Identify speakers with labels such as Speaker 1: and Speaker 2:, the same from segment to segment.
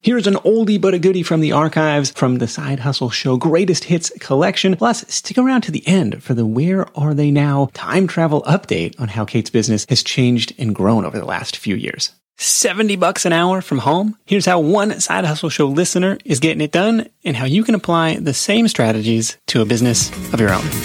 Speaker 1: Here's an oldie but a goodie from the archives from the Side Hustle Show Greatest Hits collection. Plus, stick around to the end for the Where Are They Now time travel update on how Kate's business has changed and grown over the last few years. $70 an hour from home? Here's how one Side Hustle Show listener is getting it done and how you can apply the same strategies to a business of your own.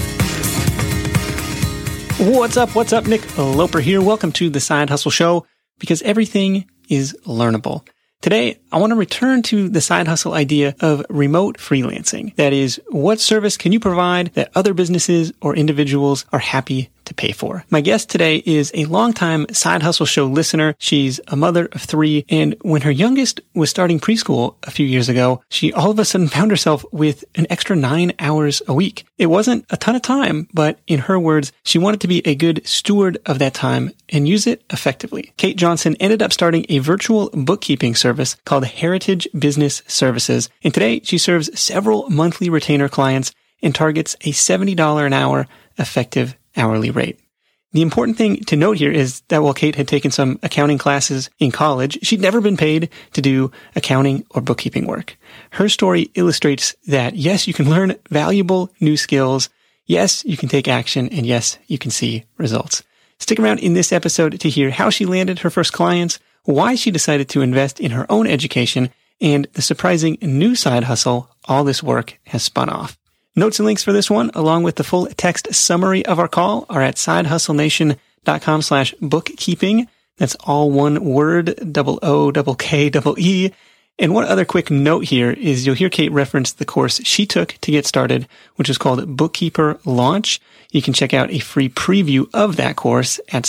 Speaker 1: What's up? Nick Loper here. Welcome to the Side Hustle Show, because everything is learnable. Today, I want to return to the side hustle idea of remote freelancing. That is, what service can you provide that other businesses or individuals are happy to pay for? My guest today is a longtime Side Hustle Show listener. She's a mother of 3, and when her youngest was starting preschool a few years ago, she all of a sudden found herself with an extra 9 hours a week. It wasn't a ton of time, but in her words, she wanted to be a good steward of that time and use it effectively. Kate Johnson ended up starting a virtual bookkeeping service called Heritage Business Services, and today she serves several monthly retainer clients and targets a $70 an hour effective hourly rate. The important thing to note here is that while Kate had taken some accounting classes in college, she'd never been paid to do accounting or bookkeeping work. Her story illustrates that yes, you can learn valuable new skills, yes, you can take action, and yes, you can see results. Stick around in this episode to hear how she landed her first clients, why she decided to invest in her own education, and the surprising new side hustle all this work has spun off. Notes and links for this one, along with the full text summary of our call, are at sidehustlenation.com/bookkeeping. That's all one word, OOKKEE. And one other quick note here is you'll hear Kate reference the course she took to get started, which is called Bookkeeper Launch. You can check out a free preview of that course at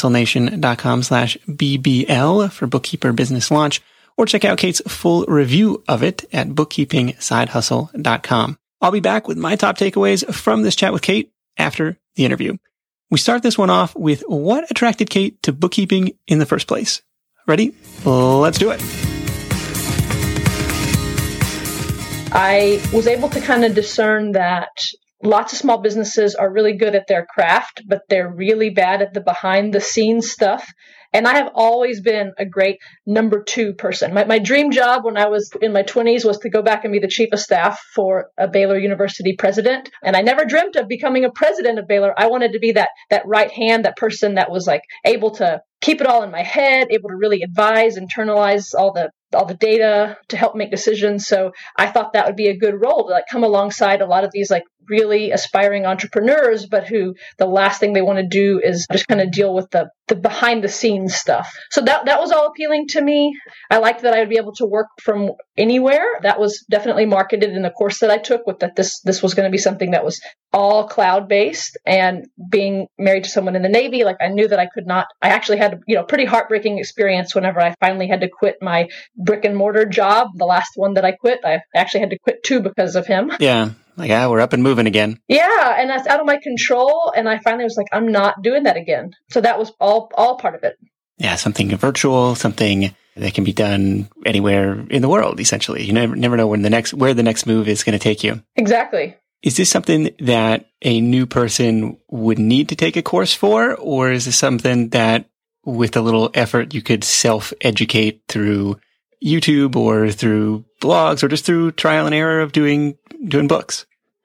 Speaker 1: sidehustlenation.com/BBL for Bookkeeper Business Launch, or check out Kate's full review of it at bookkeepingsidehustle.com. I'll be back with my top takeaways from this chat with Kate after the interview. We start this one off with what attracted Kate to bookkeeping in the first place. Ready? Let's do it.
Speaker 2: I was able to kind of discern that lots of small businesses are really good at their craft, but they're really bad at the behind the scenes stuff. And I have always been a great number 2 person. My dream job when I was in my 20s was to go back and be the chief of staff for a Baylor University president. And I never dreamt of becoming a president of Baylor. I wanted to be that right hand, that person that was like able to keep it all in my head, able to really advise, internalize all the data to help make decisions. So I thought that would be a good role to like come alongside a lot of these like really aspiring entrepreneurs, but who the last thing they want to do is just kind of deal with the behind the scenes stuff. So that was all appealing to me. I liked that I would be able to work from anywhere. That was definitely marketed in the course that I took, with that this was going to be something that was all cloud based. And being married to someone in the Navy, like I knew that I actually had a pretty heartbreaking experience whenever I finally had to quit my brick and mortar job. The last one that I quit, I actually had to quit 2 because of him.
Speaker 1: Yeah. Like, we're up and moving again.
Speaker 2: Yeah. And that's out of my control. And I finally was like, I'm not doing that again. So that was all part of it.
Speaker 1: Yeah. Something virtual, something that can be done anywhere in the world, essentially. You never know where the next move is going to take you.
Speaker 2: Exactly.
Speaker 1: Is this something that a new person would need to take a course for? Or is this something that with a little effort, you could self-educate through YouTube or through blogs or just through trial and error of doing books?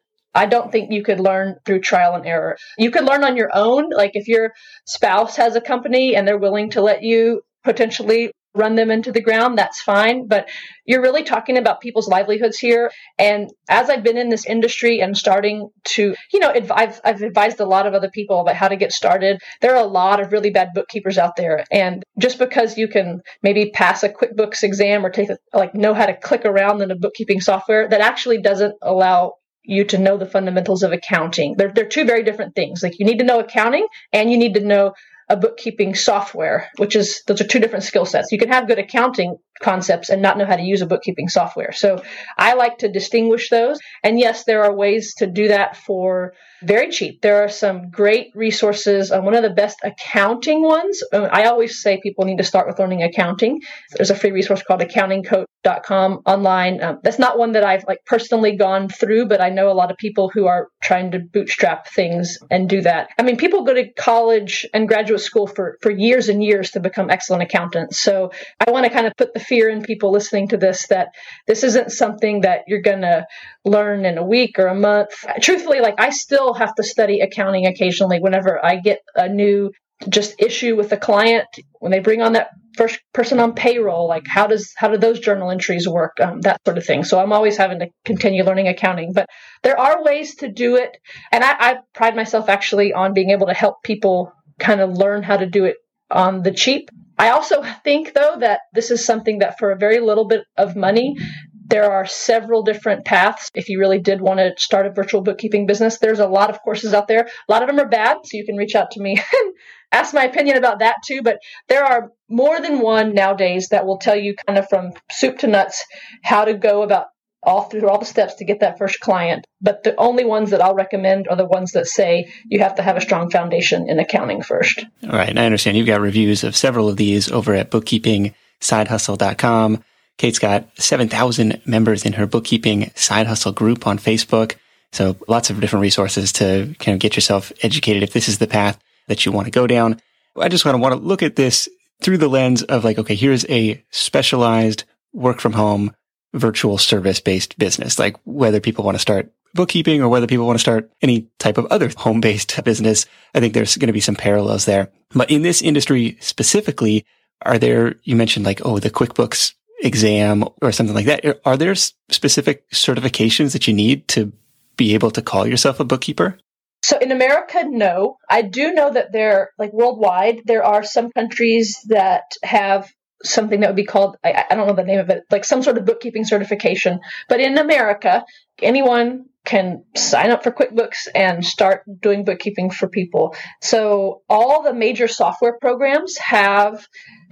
Speaker 2: I don't think you could learn through trial and error. You could learn on your own. Like if your spouse has a company and they're willing to let you potentially run them into the ground, that's fine. But you're really talking about people's livelihoods here. And as I've been in this industry and starting to, I've advised a lot of other people about how to get started. There are a lot of really bad bookkeepers out there. And just because you can maybe pass a QuickBooks exam or know how to click around in a bookkeeping software, that actually doesn't allow you to know the fundamentals of accounting. They're 2 very different things. Like you need to know accounting and you need to know a bookkeeping software, those are 2 different skill sets. You can have good accounting concepts and not know how to use a bookkeeping software. So I like to distinguish those. And yes, there are ways to do that for very cheap. There are some great resources. One of the best accounting ones, I always say people need to start with learning accounting. There's a free resource called accountingcoach.com online. That's not one that I've personally gone through, but I know a lot of people who are trying to bootstrap things and do that. I mean, people go to college and graduate school for years and years to become excellent accountants. So I want to kind of put the fear in people listening to this that this isn't something that you're going to learn in a week or a month. Truthfully, like I still have to study accounting occasionally whenever I get a new just issue with a client when they bring on that first person on payroll, like how do those journal entries work, that sort of thing. So I'm always having to continue learning accounting, but there are ways to do it. And I pride myself actually on being able to help people kind of learn how to do it on the cheap. I also think though that this is something that for a very little bit of money, there are several different paths. If you really did want to start a virtual bookkeeping business, there's a lot of courses out there. A lot of them are bad, so you can reach out to me and ask my opinion about that too. But there are more than one nowadays that will tell you kind of from soup to nuts how to go about all the steps to get that first client. But the only ones that I'll recommend are the ones that say you have to have a strong foundation in accounting first.
Speaker 1: All right. And I understand you've got reviews of several of these over at bookkeepingsidehustle.com. Kate's got 7,000 members in her bookkeeping side hustle group on Facebook. So lots of different resources to kind of get yourself educated if this is the path that you want to go down. I just want to look at this through the lens of like, okay, here's a specialized work from home virtual service based business, like whether people want to start bookkeeping or whether people want to start any type of other home based business. I think there's going to be some parallels there. But in this industry specifically, you mentioned like, the QuickBooks exam or something like that. Are there specific certifications that you need to be able to call yourself a bookkeeper?
Speaker 2: So in America, no. I do know that worldwide, there are some countries that have something that would be called, I don't know the name of it, like some sort of bookkeeping certification. But in America, anyone can sign up for QuickBooks and start doing bookkeeping for people. So all the major software programs have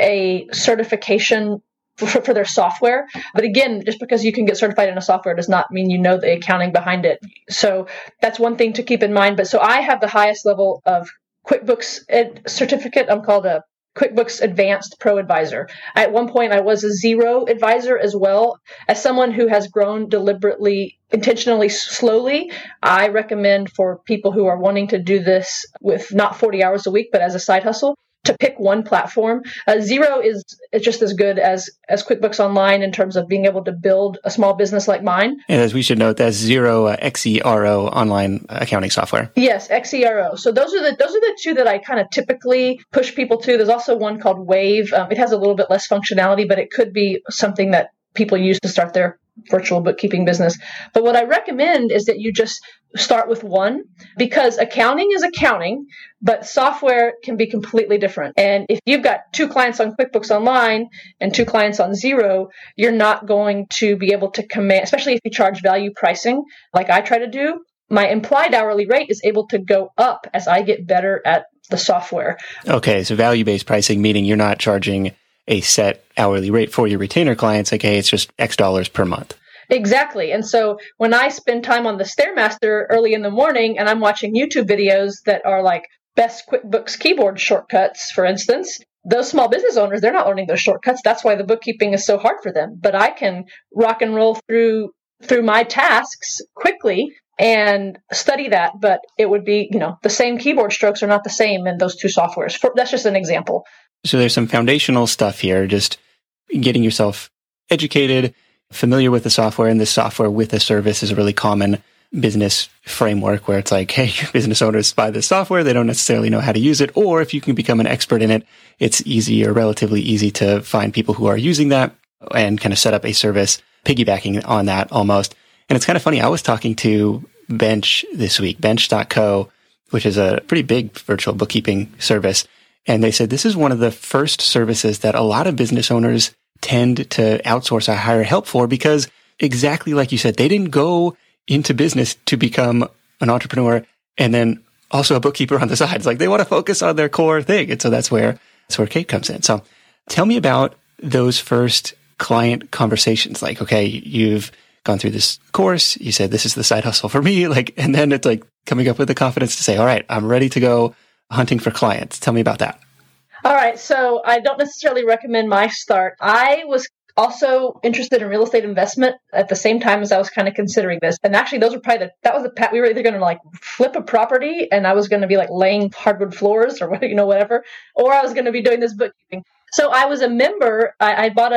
Speaker 2: a certification for their software. But again, just because you can get certified in a software does not mean you know the accounting behind it. So that's one thing to keep in mind. But so I have the highest level of QuickBooks certificate. I'm called a QuickBooks Advanced Pro Advisor. At one point, I was a Zero advisor as well. As someone who has grown deliberately, intentionally, slowly, I recommend for people who are wanting to do this with not 40 hours a week, but as a side hustle, to pick one platform. Zero is just as good as QuickBooks Online in terms of being able to build a small business like mine.
Speaker 1: And as we should note, that's Xero, XERO online accounting software.
Speaker 2: Yes, XERO. So those are the two that I kind of typically push people to. There's also one called Wave. It has a little bit less functionality, but it could be something that people use to start their virtual bookkeeping business. But what I recommend is that you just start with one, because accounting is accounting, but software can be completely different. And if you've got 2 clients on QuickBooks Online and 2 clients on Xero, you're not going to be able to command, especially if you charge value pricing like I try to do. My implied hourly rate is able to go up as I get better at the software.
Speaker 1: Okay, so value-based pricing, meaning you're not charging a set hourly rate for your retainer clients, like, hey, it's just X dollars per month.
Speaker 2: Exactly. And so when I spend time on the Stairmaster early in the morning and I'm watching YouTube videos that are like best QuickBooks keyboard shortcuts, for instance, those small business owners, they're not learning those shortcuts. That's why the bookkeeping is so hard for them. But I can rock and roll through my tasks quickly and study that. But it would be, the same keyboard strokes are not the same in those 2 softwares. That's just an example.
Speaker 1: So there's some foundational stuff here, just getting yourself educated, familiar with the software, and the software with a service is a really common business framework where it's like, hey, business owners buy this software, they don't necessarily know how to use it, or if you can become an expert in it, it's easy or relatively easy to find people who are using that and kind of set up a service piggybacking on that almost. And it's kind of funny, I was talking to Bench this week, Bench.co, which is a pretty big virtual bookkeeping service. And they said this is one of the first services that a lot of business owners tend to outsource or hire help for, because exactly like you said, they didn't go into business to become an entrepreneur and then also a bookkeeper on the side. It's like they want to focus on their core thing. And so that's where Kate comes in. So tell me about those first client conversations. Like, okay, you've gone through this course. You said, this is the side hustle for me. And then it's like coming up with the confidence to say, all right, I'm ready to go hunting for clients. Tell me about that.
Speaker 2: All right. So I don't necessarily recommend my start. I was also interested in real estate investment at the same time as I was kind of considering this. And actually, those were probably that was the path. We were either going to like flip a property and I was going to be like laying hardwood floors or whatever, or I was going to be doing this bookkeeping. So I was a member. I bought a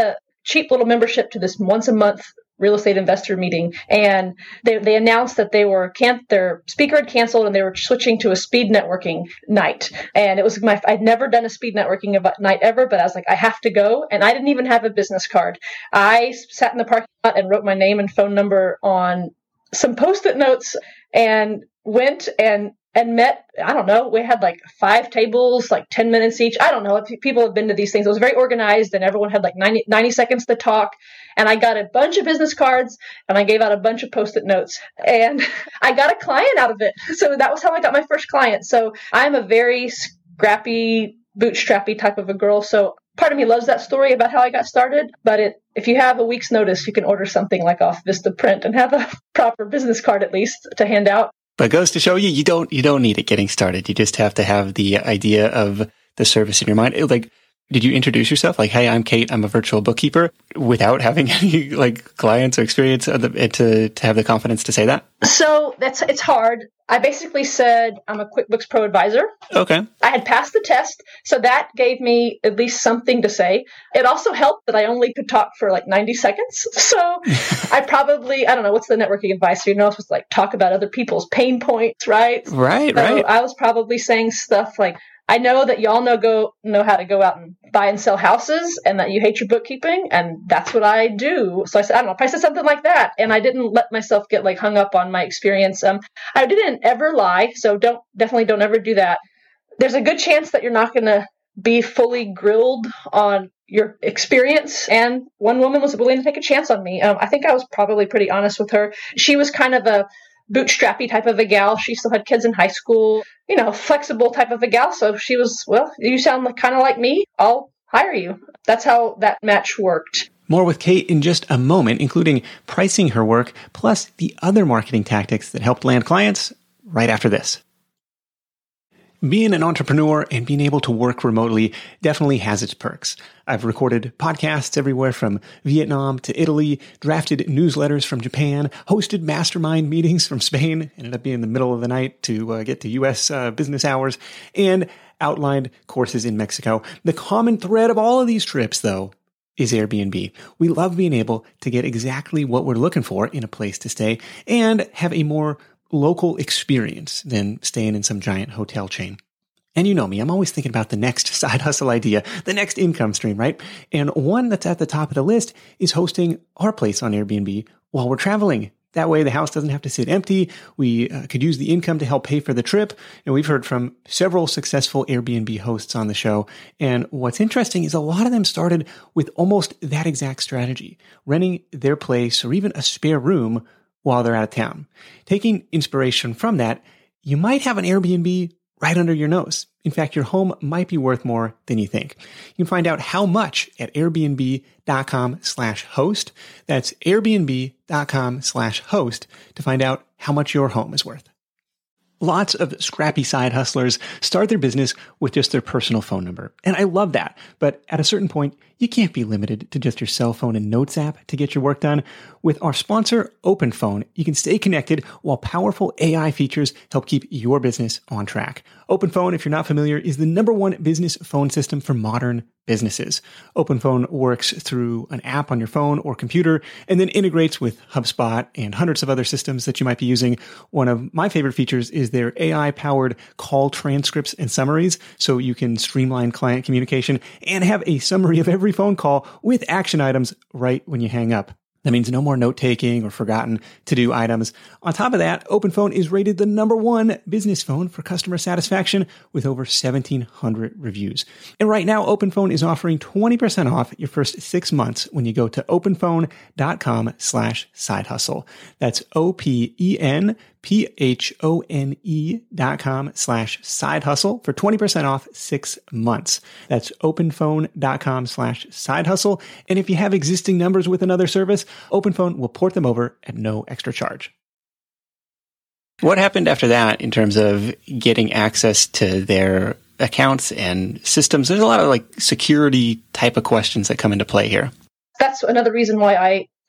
Speaker 2: cheap little membership to this once a month real estate investor meeting, and they announced that their speaker had canceled and they were switching to a speed networking night. And it was I'd never done a speed networking night ever, but I was like, I have to go. And I didn't even have a business card. I sat in the parking lot and wrote my name and phone number on some Post-it notes and went and met, I don't know, we had like 5 tables, like 10 minutes each. I don't know if people have been to these things. It was very organized and everyone had like 90 seconds to talk. And I got a bunch of business cards and I gave out a bunch of Post-it notes and I got a client out of it. So that was how I got my first client. So I'm a very scrappy, bootstrappy type of a girl. So part of me loves that story about how I got started. But if you have a week's notice, you can order something like off Vistaprint and have a proper business card at least to hand out.
Speaker 1: But it goes to show you don't need it getting started. You just have to have the idea of the service in your mind. Like, did you introduce yourself? Like, hey, I'm Kate. I'm a virtual bookkeeper, without having any like clients or experience to have the confidence to say that?
Speaker 2: So it's hard. I basically said I'm a QuickBooks Pro advisor.
Speaker 1: Okay.
Speaker 2: I had passed the test, so that gave me at least something to say. It also helped that I only could talk for like 90 seconds. So I don't know, what's the networking advice? You're not supposed to like talk about other people's pain points, right?
Speaker 1: Right.
Speaker 2: I was probably saying stuff like, I know that y'all know how to go out and buy and sell houses and that you hate your bookkeeping, and that's what I do. So I said, I don't know, if I said something like that, and I didn't let myself get like hung up on my experience. I didn't ever lie, so definitely don't ever do that. There's a good chance that you're not going to be fully grilled on your experience. And one woman was willing to take a chance on me. I think I was probably pretty honest with her. She was kind of a bootstrappy type of a gal. She still had kids in high school, flexible type of a gal. So she was, well, you sound kind of like me. I'll hire you. That's how that match worked.
Speaker 1: More with Kate in just a moment, including pricing her work, plus the other marketing tactics that helped land clients right after this. Being an entrepreneur and being able to work remotely definitely has its perks. I've recorded podcasts everywhere from Vietnam to Italy, drafted newsletters from Japan, hosted mastermind meetings from Spain, ended up being in the middle of the night to get to U.S. Business hours, and outlined courses in Mexico. The common thread of all of these trips, though, is Airbnb. We love being able to get exactly what we're looking for in a place to stay and have a more local experience than staying in some giant hotel chain. And you know me, I'm always thinking about the next side hustle idea, the next income stream, right? And one that's at the top of the list is hosting our place on Airbnb while we're traveling. That way the house doesn't have to sit empty. We could use the income to help pay for the trip. And we've heard from several successful Airbnb hosts on the show. And what's interesting is a lot of them started with almost that exact strategy, renting their place or even a spare room while they're out of town. Taking inspiration from that, you might have an Airbnb right under your nose. In fact, your home might be worth more than you think. You can find out how much at airbnb.com/host. That's airbnb.com/host to find out how much your home is worth. Lots of scrappy side hustlers start their business with just their personal phone number. And I love that. But at a certain point, you can't be limited to just your cell phone and notes app to get your work done. With our sponsor, OpenPhone, you can stay connected while powerful AI features help keep your business on track. OpenPhone, if you're not familiar, is the #1 business phone system for modern businesses. OpenPhone works through an app on your phone or computer and then integrates with HubSpot and hundreds of other systems that you might be using. One of my favorite features is their AI-powered call transcripts and summaries, so you can streamline client communication and have a summary of every phone call with action items right when you hang up. That means no more note-taking or forgotten to-do items. On top of that, OpenPhone is rated the #1 business phone for customer satisfaction with over 1,700 reviews. And right now, OpenPhone is offering 20% off your first 6 months when you go to openphone.com/sidehustle. That's openphone.com/sidehustle for 20% off 6 months. That's openphone.com/sidehustle. And if you have existing numbers with another service, OpenPhone will port them over at no extra charge. What happened after that in terms of getting access to their accounts and systems? There's a lot of like security type of questions that come into play here.
Speaker 2: That's another reason why I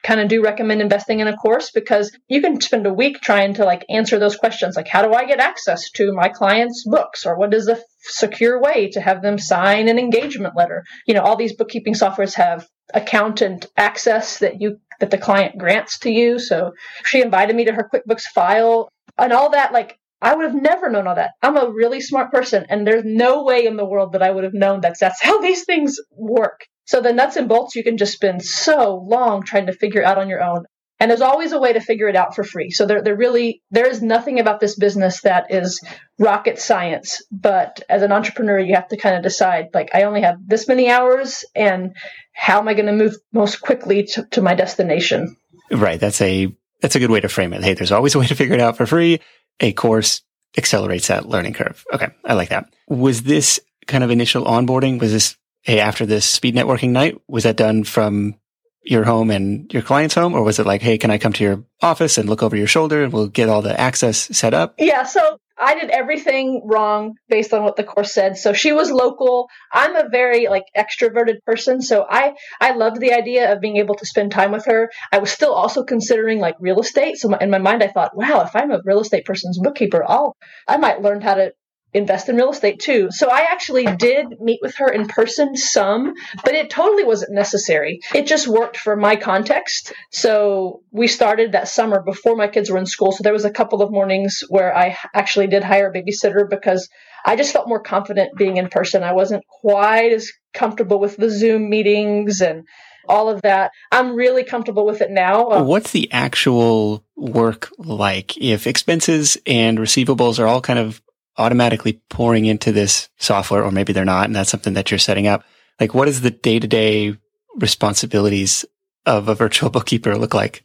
Speaker 2: kind of do recommend investing in a course, because you can spend a week trying to like answer those questions. Like, how do I get access to my clients' books? Or what is a secure way to have them sign an engagement letter? All these bookkeeping softwares have accountant access that the client grants to you. So she invited me to her QuickBooks file and all that. Like, I would have never known all that. I'm a really smart person, and there's no way in the world that I would have known that's how these things work. So the nuts and bolts you can just spend so long trying to figure out on your own. And there's always a way to figure it out for free. So there is nothing about this business that is rocket science. But as an entrepreneur, you have to kind of decide, like, I only have this many hours, and how am I going to move most quickly to my destination?
Speaker 1: Right. That's a good way to frame it. Hey, there's always a way to figure it out for free. A course accelerates that learning curve. Okay. I like that. Was this kind of initial onboarding? Was this, hey, after this speed networking night, was that done from your home and your client's home? Or was it like, hey, can I come to your office and look over your shoulder and we'll get all the access set up?
Speaker 2: Yeah. So I did everything wrong based on what the course said. So she was local. I'm a very extroverted person. So I loved the idea of being able to spend time with her. I was still also considering real estate. So in my mind, I thought, wow, if I'm a real estate person's bookkeeper, I might learn how to invest in real estate too. So I actually did meet with her in person some, but it totally wasn't necessary. It just worked for my context. So we started that summer before my kids were in school. So there was a couple of mornings where I actually did hire a babysitter because I just felt more confident being in person. I wasn't quite as comfortable with the Zoom meetings and all of that. I'm really comfortable with it now.
Speaker 1: What's the actual work like if expenses and receivables are all kind of automatically pouring into this software, or maybe they're not, and that's something that you're setting up? Like, what does the day-to-day responsibilities of a virtual bookkeeper look like?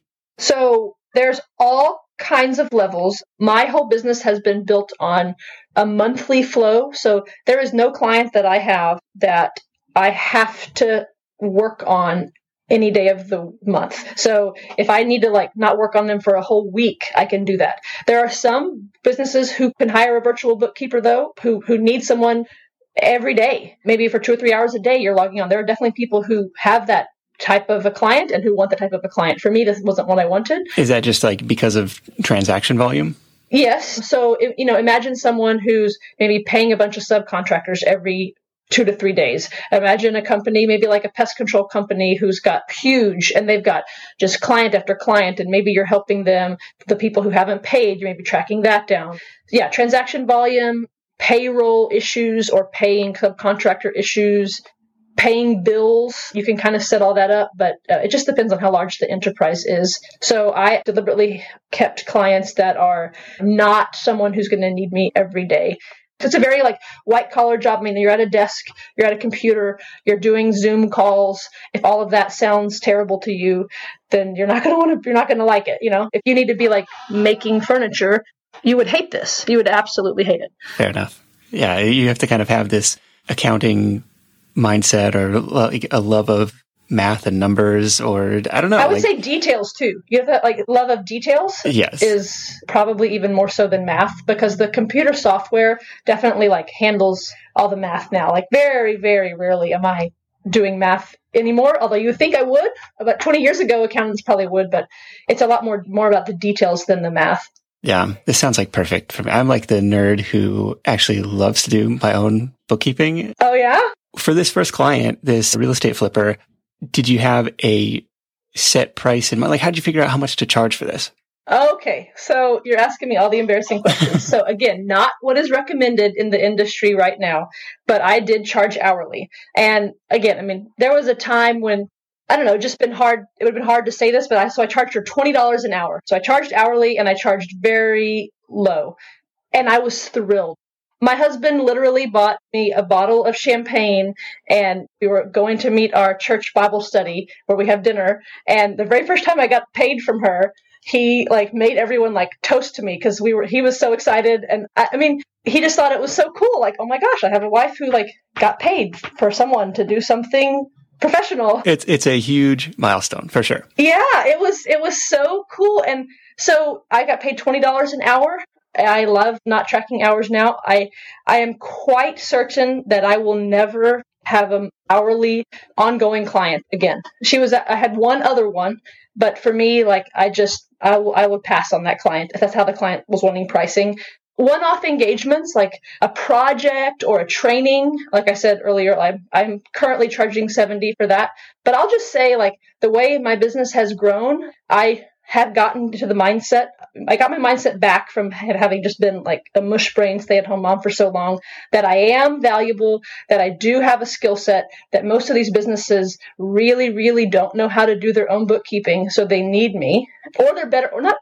Speaker 2: So there's all kinds of levels. My whole business has been built on a monthly flow. So there is no client that I have that I have to work on any day of the month. So if I need to not work on them for a whole week, I can do that. There are some businesses who can hire a virtual bookkeeper though, who need someone every day. Maybe for 2 or 3 hours a day you're logging on. There are definitely people who have that type of a client and who want that type of a client. For me, this wasn't what I wanted.
Speaker 1: Is that just because of transaction volume?
Speaker 2: Yes. So, imagine someone who's maybe paying a bunch of subcontractors every 2 to 3 days. Imagine a company, maybe like a pest control company who's got huge, and they've got just client after client, and maybe you're helping them, the people who haven't paid, you may be tracking that down. Yeah, transaction volume, payroll issues or paying subcontractor issues, paying bills. You can kind of set all that up, but it just depends on how large the enterprise is. So I deliberately kept clients that are not someone who's going to need me every day. It's a very white collar job. I mean, you're at a desk, you're at a computer, you're doing Zoom calls. If all of that sounds terrible to you, then you're not going to like it. If you need to be making furniture, you would hate this. You would absolutely hate it.
Speaker 1: Fair enough. Yeah. You have to kind of have this accounting mindset or a love of math and numbers, or I don't know.
Speaker 2: I would say details too. You have that love of details.
Speaker 1: Yes.
Speaker 2: Is probably even more so than math, because the computer software definitely handles all the math now. Very, very rarely am I doing math anymore. Although you would think I would. About 20 years ago, accountants probably would, but it's a lot more about the details than the math.
Speaker 1: Yeah, this sounds perfect for me. I'm the nerd who actually loves to do my own bookkeeping.
Speaker 2: Oh yeah?
Speaker 1: For this first client, this real estate flipper, did you have a set price in mind? How did you figure out how much to charge for this?
Speaker 2: Okay, so you're asking me all the embarrassing questions. So again, not what is recommended in the industry right now, but I did charge hourly. And again, there was a time when, I don't know, just been hard. It would have been hard to say this, but I charged her $20 an hour. So I charged hourly and I charged very low. And I was thrilled. My husband literally bought me a bottle of champagne, and we were going to meet our church Bible study where we have dinner. And the very first time I got paid from her, he made everyone toast to me because he was so excited. And he just thought it was so cool. Oh my gosh, I have a wife who got paid for someone to do something professional.
Speaker 1: It's a huge milestone for sure.
Speaker 2: Yeah, it was so cool. And so I got paid $20 an hour. I love not tracking hours now. I am quite certain that I will never have an hourly ongoing client again. I had one other one, but for me, like I would pass on that client if that's how the client was wanting pricing. One-off engagements like a project or a training, like I said earlier, I'm currently charging $70 for that. But I'll just say, like, the way my business has grown, I have gotten to the mindset. I got my mindset back from having just been like a mush brain stay-at-home mom for so long, that I am valuable, that I do have a skill set, that most of these businesses really, really don't know how to do their own bookkeeping, so they need me, or they're better, or not.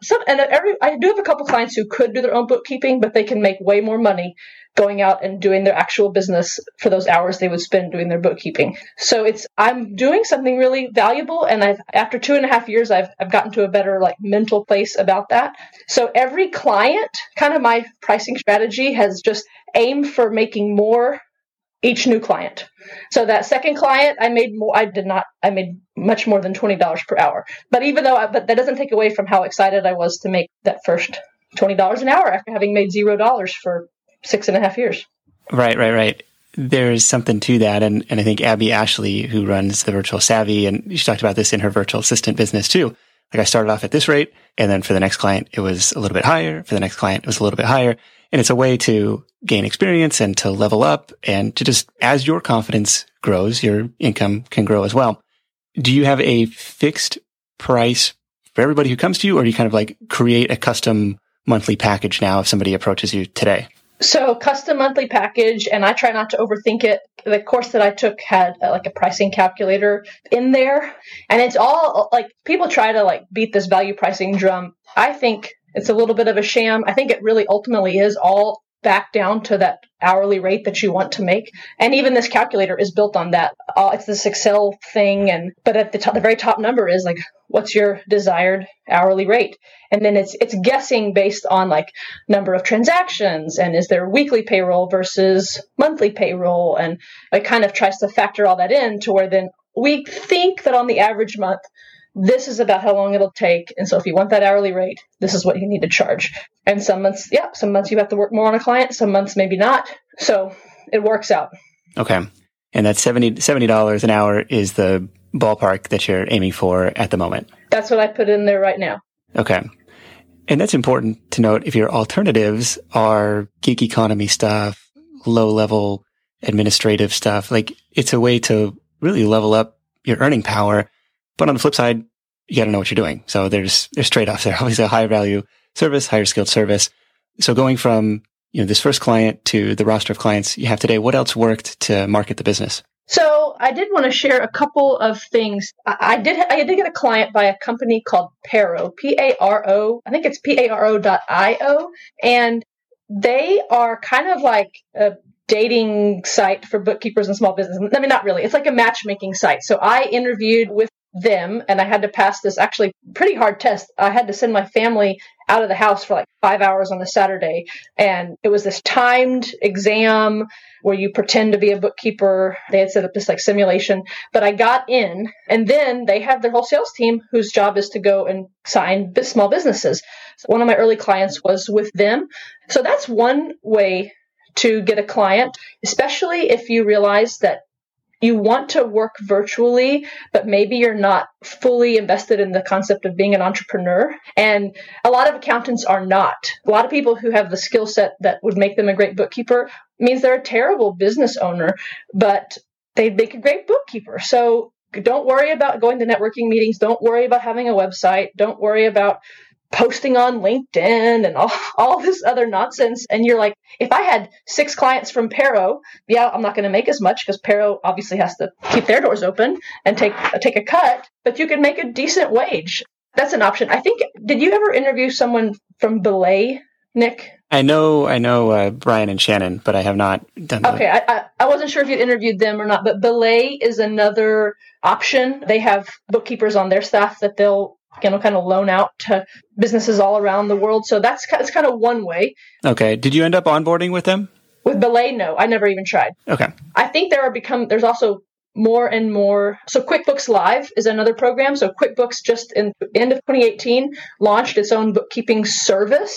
Speaker 2: I do have a couple clients who could do their own bookkeeping, but they can make way more money going out and doing their actual business for those hours they would spend doing their bookkeeping. So I'm doing something really valuable, and after 2.5 years, I've gotten to a better like mental place about that. So every client, kind of my pricing strategy has just aimed for making more each new client. So that second client, I made more. I made much more than $20 per hour. But but that doesn't take away from how excited I was to make that first $20 an hour after having made $0 for 6.5 years.
Speaker 1: Right. There's something to that. And I think Abby Ashley, who runs the Virtual Savvy, and she talked about this in her virtual assistant business too. Like, I started off at this rate, and then for the next client, it was a little bit higher. For the next client, it was a little bit higher. And it's a way to gain experience and to level up, and to just, as your confidence grows, your income can grow as well. Do you have a fixed price for everybody who comes to you, or do you kind of like create a custom monthly package now if somebody approaches you today?
Speaker 2: So custom monthly package, and I try not to overthink it. The course that I took had like a pricing calculator in there, and it's all like, people try to like beat this value pricing drum. I think it's a little bit of a sham. I think it really ultimately is all back down to that hourly rate that you want to make. And even this calculator is built on that. It's this Excel thing, but at the very top number is like, what's your desired hourly rate? And then it's guessing based on like number of transactions, and is there weekly payroll versus monthly payroll? And it kind of tries to factor all that in to where then we think that on the average month, this is about how long it'll take. And so if you want that hourly rate, this is what you need to charge. And some months you have to work more on a client, some months maybe not. So it works out.
Speaker 1: Okay. And that $70 an hour is the ballpark that you're aiming for at the moment.
Speaker 2: That's what I put in there right now.
Speaker 1: Okay. And that's important to note if your alternatives are gig economy stuff, low level administrative stuff. Like, it's a way to really level up your earning power. But on the flip side, you got to know what you're doing. So there's trade-offs there. Always a higher value service, higher skilled service. So going from, this first client to the roster of clients you have today, what else worked to market the business?
Speaker 2: So I did want to share a couple of things. I did get a client by a company called Paro, P-A-R-O. I think it's Paro.io. And they are kind of like a dating site for bookkeepers and small business. I mean, not really. It's like a matchmaking site. So I interviewed with them, and I had to pass this actually pretty hard test. I had to send my family out of the house for like 5 hours on a Saturday. And it was this timed exam where you pretend to be a bookkeeper. They had set up this like simulation, but I got in, and then they have their whole sales team whose job is to go and sign small businesses. So one of my early clients was with them. So that's one way to get a client, especially if you realize that you want to work virtually, but maybe you're not fully invested in the concept of being an entrepreneur. And a lot of accountants are not. A lot of people who have the skill set that would make them a great bookkeeper means they're a terrible business owner, but they make a great bookkeeper. So don't worry about going to networking meetings. Don't worry about having a website. Don't worry about posting on LinkedIn and all this other nonsense. And you're like, if I had 6 clients from Paro, I'm not going to make as much because Paro obviously has to keep their doors open and take a cut, but you can make a decent wage. That's an option. I think, did you ever interview someone from Belay, Nick?
Speaker 1: I know Brian and Shannon, but I have not done that.
Speaker 2: Okay, I wasn't sure if you'd interviewed them or not, but Belay is another option. They have bookkeepers on their staff that they'll kind of loan out to businesses all around the world. So that's kind of one way. Okay.
Speaker 1: Did you end up onboarding with them?
Speaker 2: With Belay, no, I never even tried.
Speaker 1: Okay.
Speaker 2: I think there's also more and more. So QuickBooks Live is another program. So QuickBooks just in the end of 2018 launched its own bookkeeping service.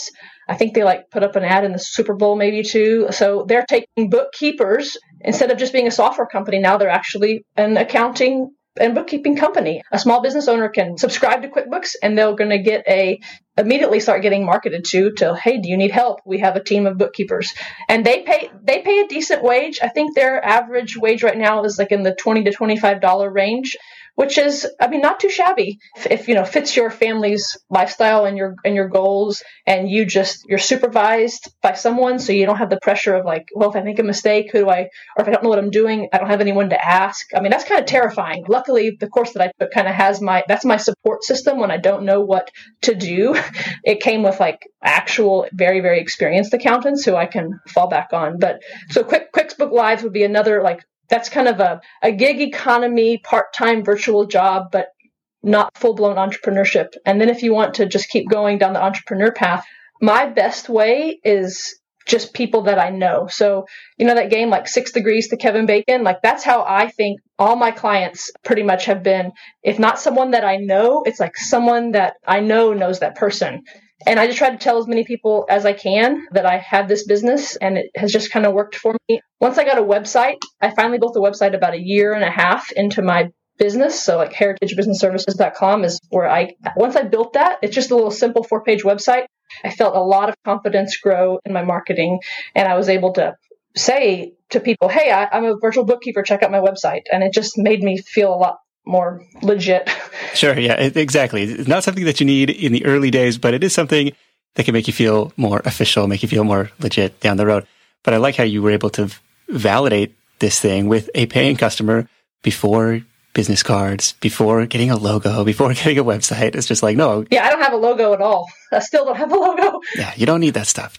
Speaker 2: I think they like put up an ad in the Super Bowl maybe too. So they're taking bookkeepers instead of just being a software company. Now they're actually an accounting and bookkeeping company. A small business owner can subscribe to QuickBooks and they're going to immediately start getting marketed to, hey, do you need help? We have a team of bookkeepers. And they pay a decent wage. I think their average wage right now is like in the $20 to $25 range, which is, not too shabby if fits your family's lifestyle and your goals, and you're supervised by someone, so you don't have the pressure of like, well, if I make a mistake, or if I don't know what I'm doing, I don't have anyone to ask. That's kind of terrifying. Luckily, the course that I took kind of has that's my support system when I don't know what to do. It came with like actual very, very experienced accountants who I can fall back on. But so QuickBooks Live would be another like, that's kind of a gig economy, part-time virtual job, but not full-blown entrepreneurship. And then if you want to just keep going down the entrepreneur path, my best way is just people that I know. So, that game like 6 Degrees to Kevin Bacon, like that's how I think all my clients pretty much have been. If not someone that I know, it's like someone that I know knows that person. And I just try to tell as many people as I can that I have this business, and it has just kind of worked for me. Once I got a website, I finally built a website about a year and a half into my business. So like heritagebusinessservices.com is where once I built that, it's just a little simple 4-page website. I felt a lot of confidence grow in my marketing, and I was able to say to people, hey, I'm a virtual bookkeeper, check out my website. And it just made me feel a lot more legit.
Speaker 1: Sure. Yeah, exactly. It's not something that you need in the early days, but it is something that can make you feel more official, make you feel more legit down the road. But I like how you were able to validate this thing with a paying customer before business cards, before getting a logo, before getting a website. It's just like, no.
Speaker 2: Yeah, I don't have a logo at all. I still don't have a logo.
Speaker 1: Yeah, you don't need that stuff.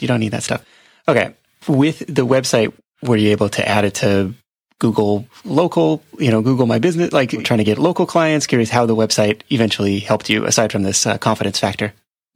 Speaker 1: Okay. With the website, were you able to add it to Google local, Google My Business, like trying to get local clients? Curious how the website eventually helped you aside from this confidence factor.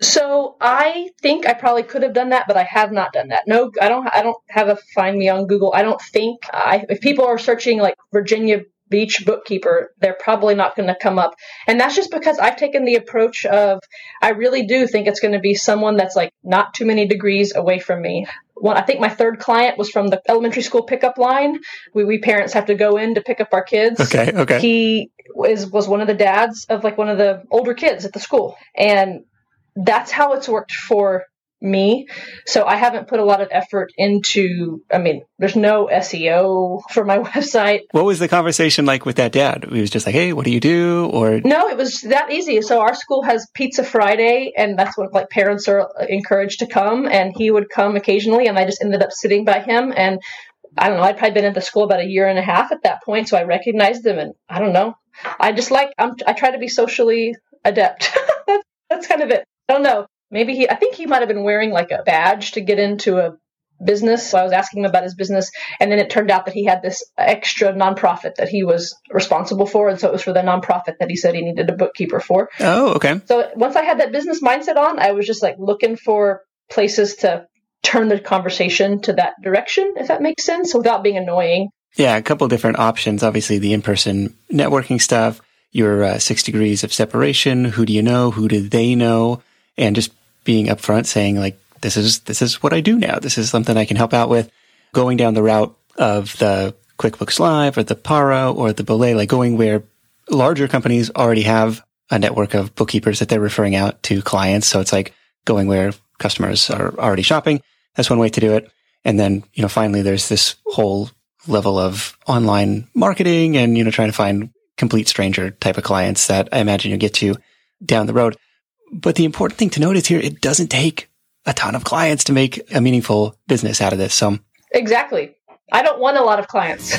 Speaker 2: So I think I probably could have done that, but I have not done that. No, I don't have a find me on Google. I don't think if people are searching like Virginia Beach bookkeeper, they're probably not going to come up. And that's just because I've taken the approach of, I really do think it's going to be someone that's like not too many degrees away from me. I think my third client was from the elementary school pickup line. We parents have to go in to pick up our kids.
Speaker 1: Okay.
Speaker 2: He was one of the dads of like one of the older kids at the school. And that's how it's worked for me. So I haven't put a lot of effort into, there's no SEO for my website.
Speaker 1: What was the conversation like with that dad? He was just like, hey, what do you do? Or
Speaker 2: no, it was that easy. So our school has Pizza Friday, and that's when like parents are encouraged to come, and he would come occasionally, and I just ended up sitting by him. And I don't know, I'd probably been at the school about a year and a half at that point. So I recognized him, and I don't know. I just I try to be socially adept. That's kind of it. I don't know. Maybe I think he might have been wearing like a badge to get into a business. So I was asking him about his business, and then it turned out that he had this extra nonprofit that he was responsible for. And so it was for the nonprofit that he said he needed a bookkeeper for.
Speaker 1: Oh, okay.
Speaker 2: So once I had that business mindset on, I was just like looking for places to turn the conversation to that direction, if that makes sense, without being annoying.
Speaker 1: Yeah, a couple different options. Obviously, the in-person networking stuff, your 6 degrees of separation. Who do you know? Who do they know? And just being upfront, saying like, this is what I do now. This is something I can help out with. Going down the route of the QuickBooks Live or the Para or the Belay, like going where larger companies already have a network of bookkeepers that they're referring out to clients. So it's like going where customers are already shopping. That's one way to do it. And then, finally there's this whole level of online marketing and, trying to find complete stranger type of clients that I imagine you'll get to down the road. But the important thing to note is here, it doesn't take a ton of clients to make a meaningful business out of this. So
Speaker 2: exactly. I don't want a lot of clients.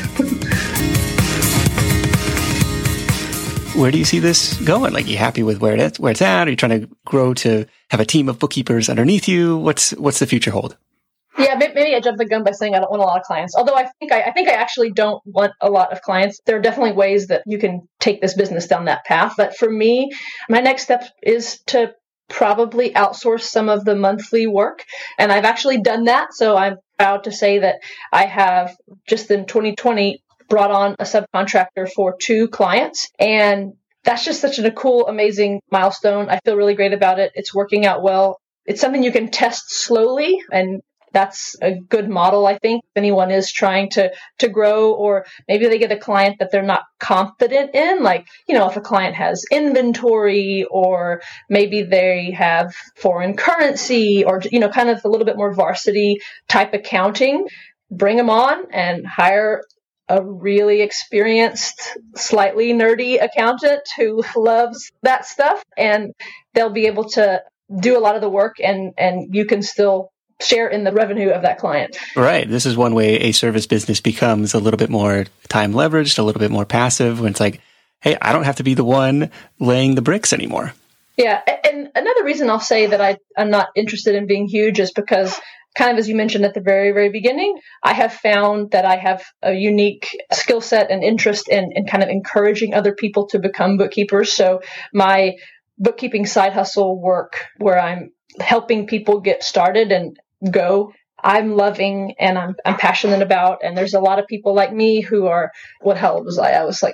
Speaker 1: Where do you see this going? Like, you happy with where it's at? Are you trying to grow to have a team of bookkeepers underneath you? What's the future hold?
Speaker 2: Yeah, maybe I jumped the gun by saying I don't want a lot of clients. Although I think I actually don't want a lot of clients. There are definitely ways that you can take this business down that path. But for me, my next step is to probably outsource some of the monthly work. And I've actually done that. So I'm proud to say that I have just in 2020 brought on a subcontractor for 2 clients. And that's just such a cool, amazing milestone. I feel really great about it. It's working out well. it's something you can test slowly, and that's a good model, I think, if anyone is trying to grow, or maybe they get a client that they're not confident in, like, if a client has inventory, or maybe they have foreign currency, or, kind of a little bit more varsity type accounting, bring them on and hire a really experienced, slightly nerdy accountant who loves that stuff, and they'll be able to do a lot of the work, and you can still share in the revenue of that client.
Speaker 1: Right. This is one way a service business becomes a little bit more time leveraged, a little bit more passive, when it's like, hey, I don't have to be the one laying the bricks anymore.
Speaker 2: Yeah. And another reason I'll say that I'm not interested in being huge is because, kind of as you mentioned at the very, very beginning, I have found that I have a unique skill set and interest in kind of encouraging other people to become bookkeepers. So my bookkeeping side hustle work, where I'm helping people get started and go, I'm loving and I'm passionate about. And there's a lot of people like me who are, how old was I? I was like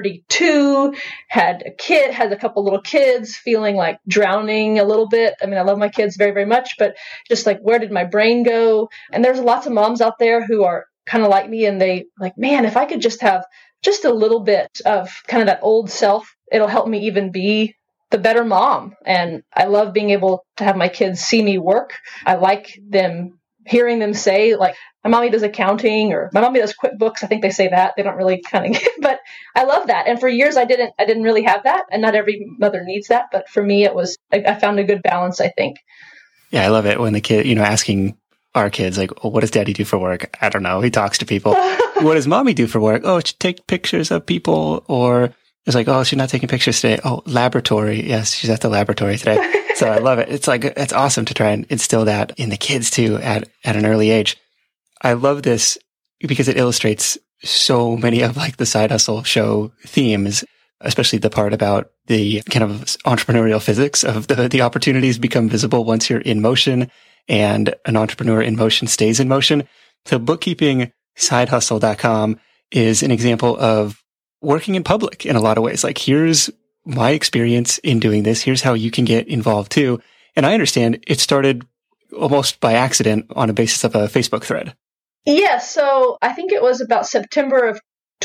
Speaker 2: 32, had a couple little kids, feeling like drowning a little bit. I mean, I love my kids very, very much, but just like, where did my brain go? And there's lots of moms out there who are kind of like me, and they like, man, if I could just have just a little bit of kind of that old self, it'll help me even be the better mom. And I love being able to have my kids see me work. I like hearing them say, like, my mommy does accounting, or my mommy does QuickBooks. I think they say that. They don't really kind of, but I love that. And for years I didn't really have that. And not every mother needs that. But for me, I found a good balance, I think.
Speaker 1: Yeah, I love it when the kid, asking our kids, like, oh, what does daddy do for work? I don't know. He talks to people. What does mommy do for work? Oh, she take pictures of people. Or it's like, oh, she's not taking pictures today. Oh, laboratory. Yes, she's at the laboratory today. So I love it. It's like, it's awesome to try and instill that in the kids too at an early age. I love this because it illustrates so many of like the side hustle show themes, especially the part about the kind of entrepreneurial physics of the opportunities become visible once you're in motion, and an entrepreneur in motion stays in motion. So bookkeepingsidehustle.com is an example of working in public in a lot of ways. Like, here's my experience in doing this. Here's how you can get involved too. And I understand it started almost by accident on a basis of a Facebook thread.
Speaker 2: Yeah. So I think it was about September of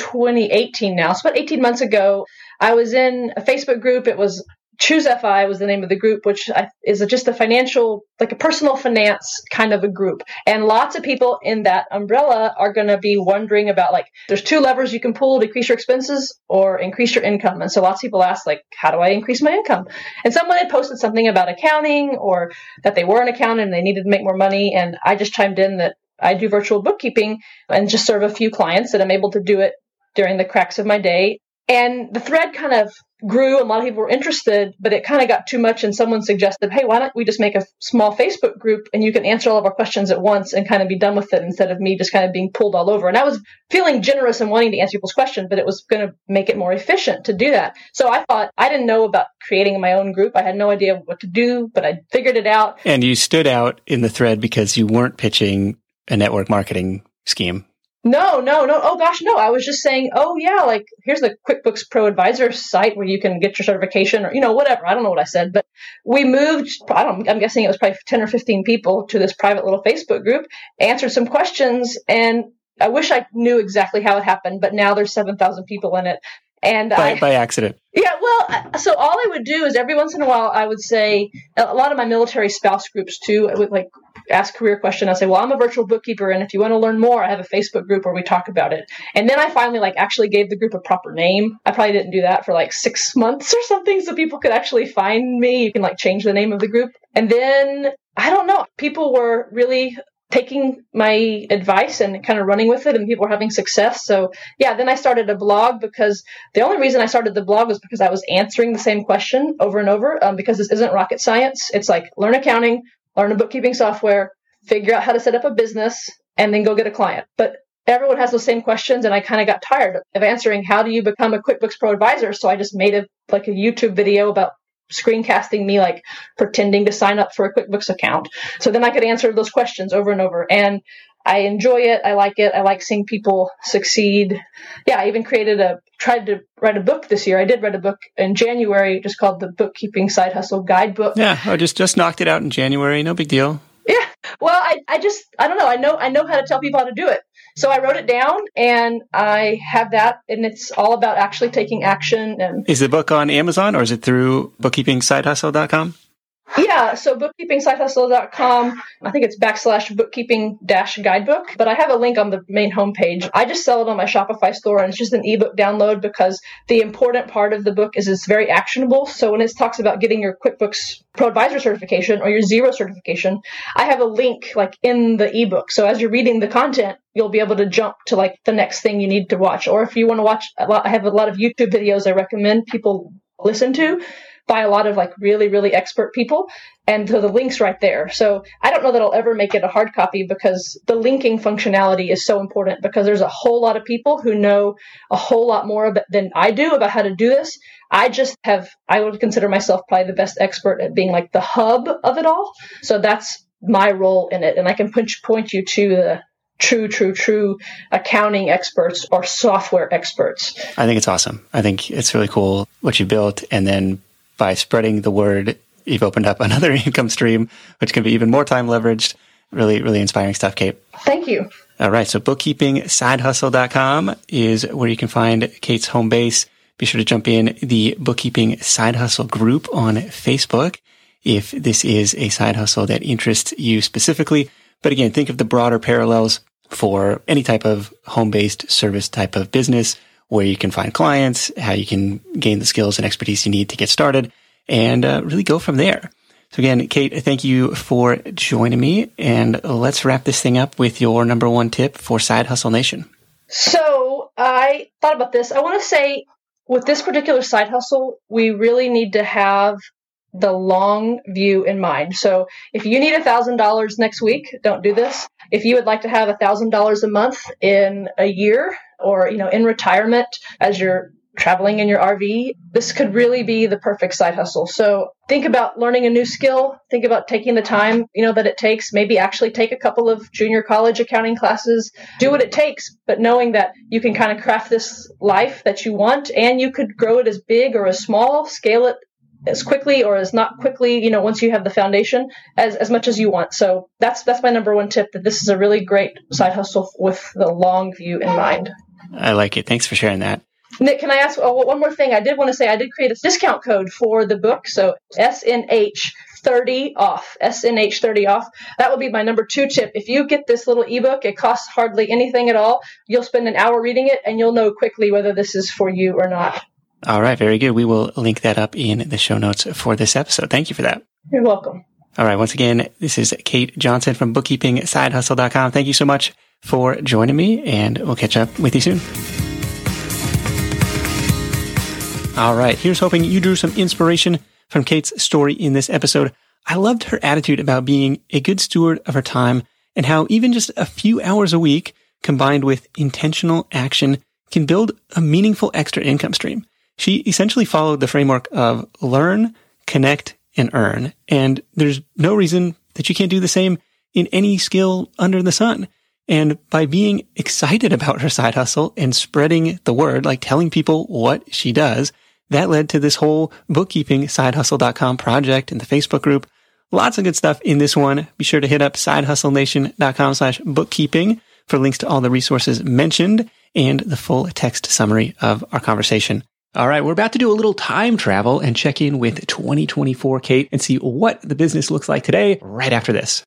Speaker 2: 2018 now. So about 18 months ago, I was in a Facebook group. It was Choose FI was the name of the group, which is just a financial, like a personal finance kind of a group. And lots of people in that umbrella are going to be wondering about, like, there's two levers you can pull to increase your expenses or increase your income. And so lots of people ask, like, how do I increase my income? And someone had posted something about accounting, or that they were an accountant and they needed to make more money. And I just chimed in that I do virtual bookkeeping and just serve a few clients, that I'm able to do it during the cracks of my day. And the thread kind of grew. A lot of people were interested, but it kind of got too much. And someone suggested, hey, why don't we just make a small Facebook group and you can answer all of our questions at once and kind of be done with it, instead of me just kind of being pulled all over. And I was feeling generous and wanting to answer people's questions, but it was going to make it more efficient to do that. So I thought, I didn't know about creating my own group. I had no idea what to do, but I figured it out.
Speaker 1: And you stood out in the thread because you weren't pitching a network marketing scheme.
Speaker 2: No. Oh gosh, no. I was just saying, oh yeah, like, here's the QuickBooks Pro Advisor site where you can get your certification, or, whatever. I don't know what I said, but we moved, I'm guessing it was probably 10 or 15 people to this private little Facebook group, answered some questions, and I wish I knew exactly how it happened, but now there's 7,000 people in it. And
Speaker 1: by accident.
Speaker 2: Yeah, well, so all I would do is every once in a while, I would say, a lot of my military spouse groups too, I would like ask career question. I'd say, well, I'm a virtual bookkeeper, and if you want to learn more, I have a Facebook group where we talk about it. And then I finally actually gave the group a proper name. I probably didn't do that for 6 months or something, so people could actually find me. You can change the name of the group. And then, I don't know, people were really taking my advice and kind of running with it, and people were having success. So yeah, then I started a blog, because the only reason I started the blog was because I was answering the same question over and over, because this isn't rocket science. It's like, learn accounting, learn a bookkeeping software, figure out how to set up a business, and then go get a client. But everyone has those same questions, and I kind of got tired of answering, how do you become a QuickBooks Pro Advisor? So I just made a YouTube video about screencasting me pretending to sign up for a QuickBooks account. So then I could answer those questions over and over. And I enjoy it. I like it. I like seeing people succeed. Yeah, I even tried to write a book this year. I did write a book in January, just called the Bookkeeping Side Hustle Guidebook.
Speaker 1: Yeah, I just knocked it out in January. No big deal.
Speaker 2: Yeah. Well, I don't know. I know how to tell people how to do it. So I wrote it down and I have that, and it's all about actually taking action. And
Speaker 1: is the book on Amazon or is it through bookkeepingsidehustle.com?
Speaker 2: Yeah, so bookkeepingsidehustle.com, I think it's /bookkeeping-guidebook, but I have a link on the main homepage. I just sell it on my Shopify store, and it's just an ebook download because the important part of the book is it's very actionable. So when it talks about getting your QuickBooks Pro Advisor certification or your Xero certification, I have a link like in the ebook. So as you're reading the content, you'll be able to jump to like the next thing you need to watch. Or if you want to watch, I have a lot of YouTube videos I recommend people listen to by a lot of like really, really expert people. And so the link's right there. So I don't know that I'll ever make it a hard copy because the linking functionality is so important because there's a whole lot of people who know a whole lot more than I do about how to do this. I would consider myself probably the best expert at being like the hub of it all. So that's my role in it. And I can point you to the true accounting experts or software experts.
Speaker 1: I think it's awesome. I think it's really cool what you built. And then by spreading the word, you've opened up another income stream, which can be even more time leveraged. Really, really inspiring stuff, Kate.
Speaker 2: Thank you.
Speaker 1: All right. So bookkeepingsidehustle.com is where you can find Kate's home base. Be sure to jump in the Bookkeeping Side Hustle group on Facebook if this is a side hustle that interests you specifically. But again, think of the broader parallels for any type of home-based service type of business where you can find clients, how you can gain the skills and expertise you need to get started, and really go from there. So again, Kate, thank you for joining me, and let's wrap this thing up with your number one tip for Side Hustle Nation.
Speaker 2: So I thought about this. I want to say with this particular side hustle, we really need to have the long view in mind. So if you need $1,000 next week, don't do this. If you would like to have $1,000 a month in a year or, in retirement as you're traveling in your RV, this could really be the perfect side hustle. So think about learning a new skill. Think about taking the time, that it takes. Maybe actually take a couple of junior college accounting classes. Do what it takes, but knowing that you can kind of craft this life that you want, and you could grow it as big or as small, scale it as quickly or as not quickly, once you have the foundation, as much as you want. So that's my number one tip, that this is a really great side hustle with the long view in mind.
Speaker 1: I like it. Thanks for sharing that.
Speaker 2: Nick, can I ask one more thing? I did want to say I did create a discount code for the book. So SNH30 off, SNH30 off. That will be my number 2 tip. If you get this little ebook, it costs hardly anything at all. You'll spend an hour reading it and you'll know quickly whether this is for you or not.
Speaker 1: All right. Very good. We will link that up in the show notes for this episode. Thank you for that.
Speaker 2: You're welcome.
Speaker 1: All right. Once again, this is Kate Johnson from bookkeepingsidehustle.com. Thank you so much for joining me, and we'll catch up with you soon. All right. Here's hoping you drew some inspiration from Kate's story in this episode. I loved her attitude about being a good steward of her time and how even just a few hours a week combined with intentional action can build a meaningful extra income stream. She essentially followed the framework of learn, connect, and earn. And there's no reason that you can't do the same in any skill under the sun. And by being excited about her side hustle and spreading the word, like telling people what she does, that led to this whole bookkeepingsidehustle.com project and the Facebook group. Lots of good stuff in this one. Be sure to hit up sidehustlenation.com/bookkeeping for links to all the resources mentioned and the full text summary of our conversation. All right, we're about to do a little time travel and check in with 2024 Kate and see what the business looks like today right after this.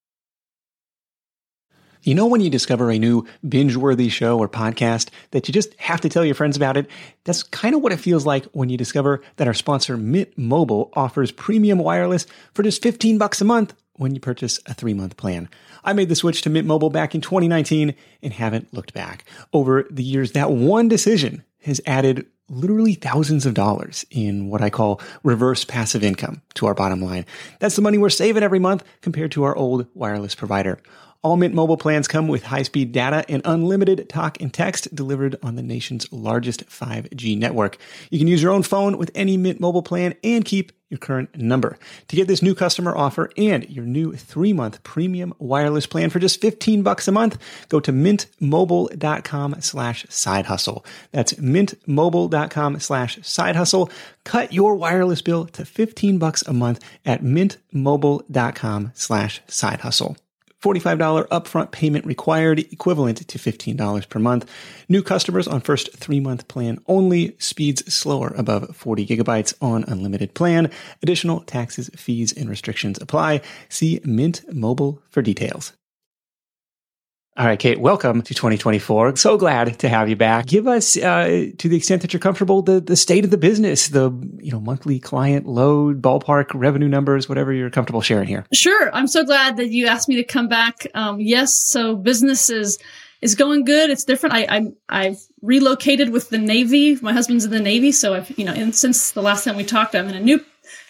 Speaker 1: You know when you discover a new binge-worthy show or podcast that you just have to tell your friends about it? That's kind of what it feels like when you discover that our sponsor Mint Mobile offers premium wireless for just $15 a month when you purchase a 3-month plan. I made the switch to Mint Mobile back in 2019 and haven't looked back. Over the years, that one decision has added literally thousands of dollars in what I call reverse passive income to our bottom line. That's the money we're saving every month compared to our old wireless provider. All Mint Mobile plans come with high-speed data and unlimited talk and text delivered on the nation's largest 5G network. You can use your own phone with any Mint Mobile plan and keep your current number. To get this new customer offer and your new 3-month premium wireless plan for just $15 a month, go to mintmobile.com/side hustle. That's mintmobile.com/side hustle. Cut your wireless bill to $15 a month at mintmobile.com/side hustle. $45 upfront payment required, equivalent to $15 per month. New customers on first 3-month plan only. Speeds slower above 40 gigabytes on unlimited plan. Additional taxes, fees, and restrictions apply. See Mint Mobile for details. All right, Kate, welcome to 2024. So glad to have you back. Give us, to the extent that you're comfortable, the state of the business, the monthly client load, ballpark revenue numbers, whatever you're comfortable sharing here.
Speaker 3: Sure. I'm so glad that you asked me to come back. Yes, so business is going good. It's different. I've relocated with the Navy. My husband's in the Navy, so I've and since the last time we talked, I'm in a new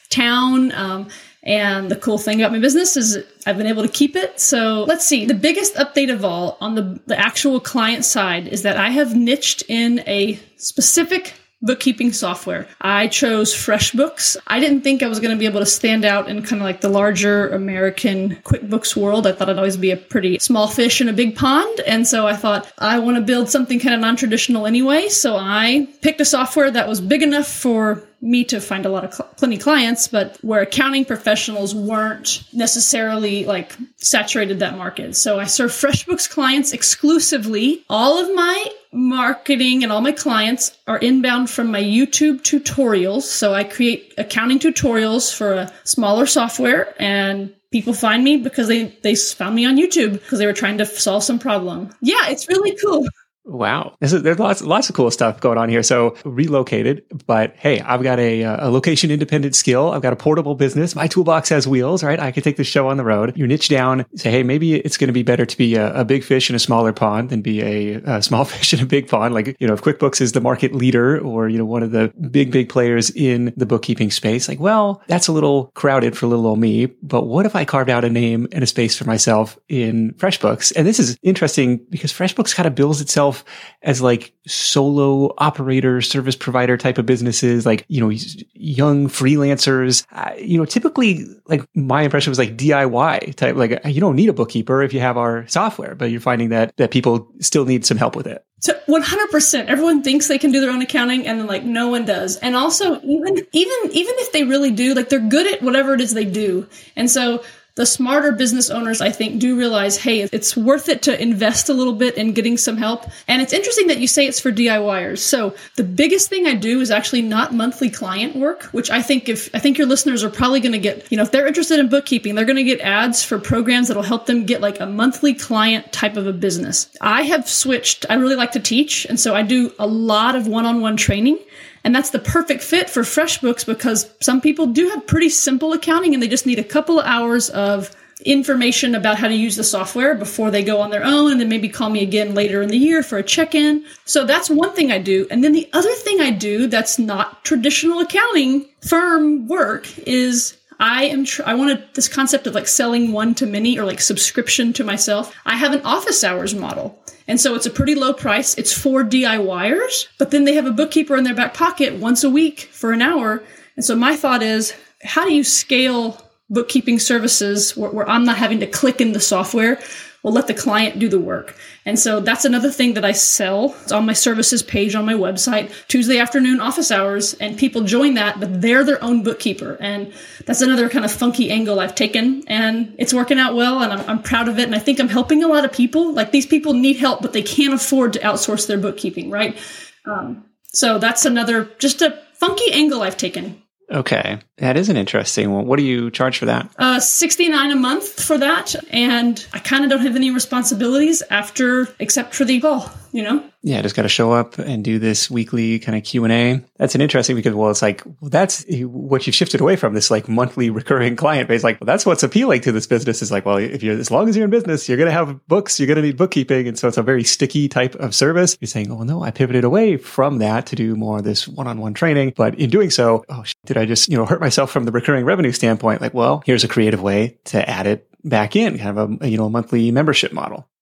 Speaker 3: town. And the cool thing about my business is I've been able to keep it. So let's see. The biggest update of all on the actual client side is that I have niched in a specific bookkeeping software. I chose FreshBooks. I didn't think I was going to be able to stand out in kind of like the larger American QuickBooks world. I thought I'd always be a pretty small fish in a big pond. And so I thought I want to build something kind of non-traditional anyway. So I picked a software that was big enough for me to find plenty clients, but where accounting professionals weren't necessarily like saturated that market. So I serve FreshBooks clients exclusively. All of my marketing and all my clients are inbound from my YouTube tutorials. So I create accounting tutorials for a smaller software, and people find me because they found me on YouTube because they were trying to solve some problem. Yeah, it's really cool.
Speaker 1: Wow. There's lots of cool stuff going on here. So relocated, but hey, I've got a location independent skill. I've got a portable business. My toolbox has wheels, right? I could take this show on the road. You niche down, say, hey, maybe it's going to be better to be a big fish in a smaller pond than be a small fish in a big pond. Like, if QuickBooks is the market leader or, one of the big players in the bookkeeping space, like, well, that's a little crowded for little old me. But what if I carved out a name and a space for myself in FreshBooks? And this is interesting because FreshBooks kind of bills itself as like solo operator, service provider type of businesses, like, young freelancers, typically like my impression was like DIY type, like you don't need a bookkeeper if you have our software, but you're finding that people still need some help with it.
Speaker 3: So 100%, everyone thinks they can do their own accounting, and then like no one does. And also even if they really do, like they're good at whatever it is they do. And so the smarter business owners, I think, do realize, hey, it's worth it to invest a little bit in getting some help. And it's interesting that you say it's for DIYers. So the biggest thing I do is actually not monthly client work, which I think your listeners are probably going to get, if they're interested in bookkeeping, they're going to get ads for programs that'll help them get like a monthly client type of a business. I have switched. I really like to teach. And so I do a lot of one-on-one training. And that's the perfect fit for FreshBooks because some people do have pretty simple accounting and they just need a couple of hours of information about how to use the software before they go on their own, and then maybe call me again later in the year for a check-in. So that's one thing I do. And then the other thing I do that's not traditional accounting firm work is I wanted this concept of like selling one to many or like subscription to myself. I have an office hours model. And so it's a pretty low price. It's for DIYers, but then they have a bookkeeper in their back pocket once a week for an hour. And so my thought is, how do you scale bookkeeping services where I'm not having to click in the software? We'll let the client do the work. And so that's another thing that I sell. It's on my services page on my website, Tuesday afternoon office hours, and people join that, but they're their own bookkeeper. And that's another kind of funky angle I've taken, and it's working out well, and I'm proud of it. And I think I'm helping a lot of people. Like these people need help, but they can't afford to outsource their bookkeeping, right? So that's another, just a funky angle I've taken.
Speaker 1: Okay. That is an interesting one. What do you charge for that?
Speaker 3: $69 a month for that. And I kind of don't have any responsibilities except for the call,
Speaker 1: Yeah, just got to show up and do this weekly kind of Q&A. That's an interesting because, it's like, that's what you've shifted away from, this like monthly recurring client base. Like, that's what's appealing to this business is like, well, as long as you're in business, you're going to have books, you're going to need bookkeeping. And so it's a very sticky type of service. You're saying, oh, no, I pivoted away from that to do more of this one-on-one training. But in doing so, did I just, hurt myself from the recurring revenue standpoint? Like, well, here's a creative way to add it back in, kind of a monthly membership model.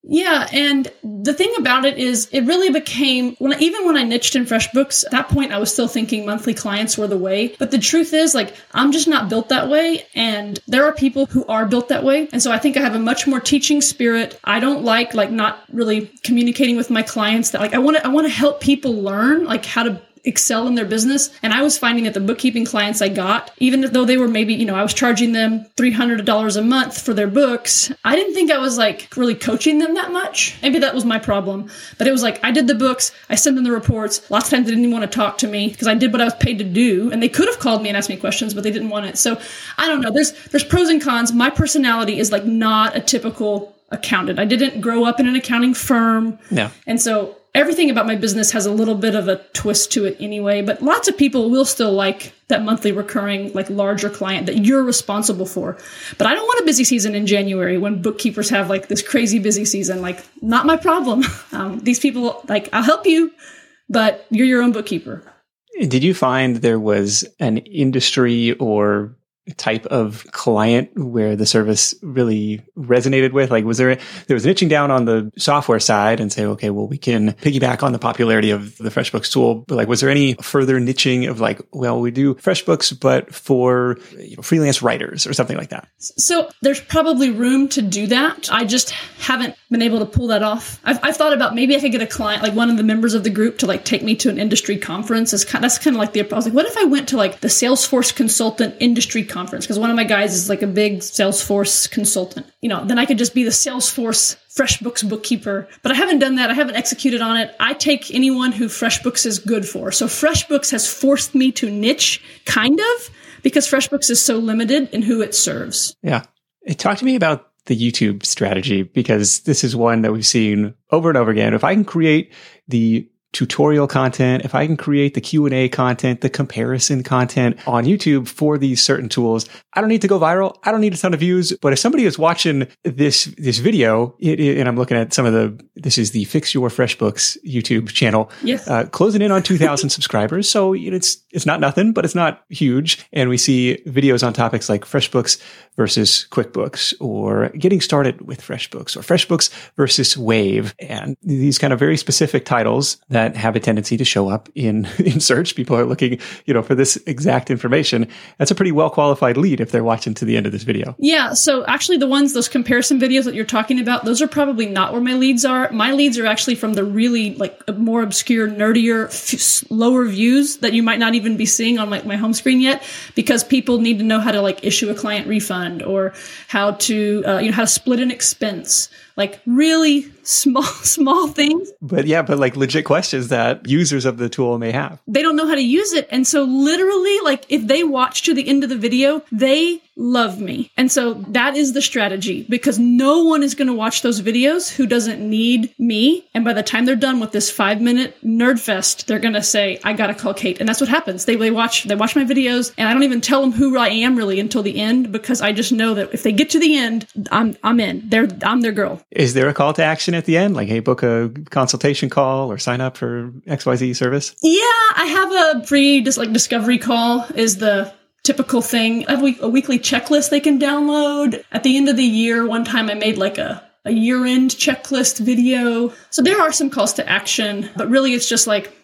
Speaker 3: Yeah, and the thing about it is it really became, even when I niched in FreshBooks, at that point I was still thinking monthly clients were the way. But the truth is, like, I'm just not built that way, and there are people who are built that way. And so I think I have a much more teaching spirit. I don't like not really communicating with my clients that, like, I want to help people learn, like, how to excel in their business. And I was finding that the bookkeeping clients I got, even though they were maybe, I was charging them $300 a month for their books, I didn't think I was like really coaching them that much. Maybe that was my problem. But it was like, I did the books, I sent them the reports. Lots of times they didn't even want to talk to me because I did what I was paid to do. And they could have called me and asked me questions, but they didn't want it. So I don't know. There's pros and cons. My personality is like not a typical accountant. I didn't grow up in an accounting firm.
Speaker 1: No.
Speaker 3: And so everything about my business has a little bit of a twist to it anyway, but lots of people will still like that monthly recurring, like larger client that you're responsible for. But I don't want a busy season in January when bookkeepers have like this crazy busy season. Like, not my problem. These people, like, I'll help you, but you're your own bookkeeper.
Speaker 1: Did you find there was an industry or type of client where the service really resonated with? Like, there was niching down on the software side and say, okay, well, we can piggyback on the popularity of the FreshBooks tool. But like, was there any further niching of like, well, we do FreshBooks, but for freelance writers or something like that?
Speaker 3: So there's probably room to do that. I just haven't been able to pull that off. I've thought about maybe I could get a client, like one of the members of the group, to like take me to an industry conference. That's kind of like I was like, what if I went to like the Salesforce consultant industry conference? Because one of my guys is like a big Salesforce consultant. Then I could just be the Salesforce FreshBooks bookkeeper. But I haven't done that. I haven't executed on it. I take anyone who FreshBooks is good for. So FreshBooks has forced me to niche, kind of, because FreshBooks is so limited in who it serves.
Speaker 1: Yeah. Talk to me about the YouTube strategy, because this is one that we've seen over and over again. If I can create the tutorial content, if I can create the Q&A content, the comparison content on YouTube for these certain tools, I don't need to go viral. I don't need a ton of views. But if somebody is watching this video, and I'm looking at this is the Fix Your FreshBooks YouTube channel,
Speaker 3: yes,
Speaker 1: closing in on 2,000 subscribers. So it's not nothing, but it's not huge. And we see videos on topics like FreshBooks versus QuickBooks, or getting started with FreshBooks, or FreshBooks versus Wave, and these kind of very specific titles that have a tendency to show up in search. People are looking, for this exact information. That's a pretty well qualified lead if they're watching to the end of this video.
Speaker 3: Yeah. So actually those comparison videos that you're talking about, those are probably not where my leads are. My leads are actually from the really like more obscure, nerdier, lower views that you might not even be seeing on like my home screen yet, because people need to know how to like issue a client refund, or how to, how to split an expense, like really small things.
Speaker 1: But like legit questions that users of the tool may have.
Speaker 3: They don't know how to use it. And so literally, like, if they watch to the end of the video, they love me. And so that is the strategy, because no one is going to watch those videos who doesn't need me. And by the time they're done with this 5-minute nerd fest, they're going to say, I got to call Kate. And that's what happens. They watch my videos, and I don't even tell them who I am really until the end, because I just know that if they get to the end, I'm in. I'm their girl.
Speaker 1: Is there a call to action at the end? Like, hey, book a consultation call or sign up for XYZ service?
Speaker 3: Yeah, I have a free discovery call is the typical thing. I have a weekly checklist they can download. At the end of the year, one time I made like a year-end checklist video. So there are some calls to action, but really it's just like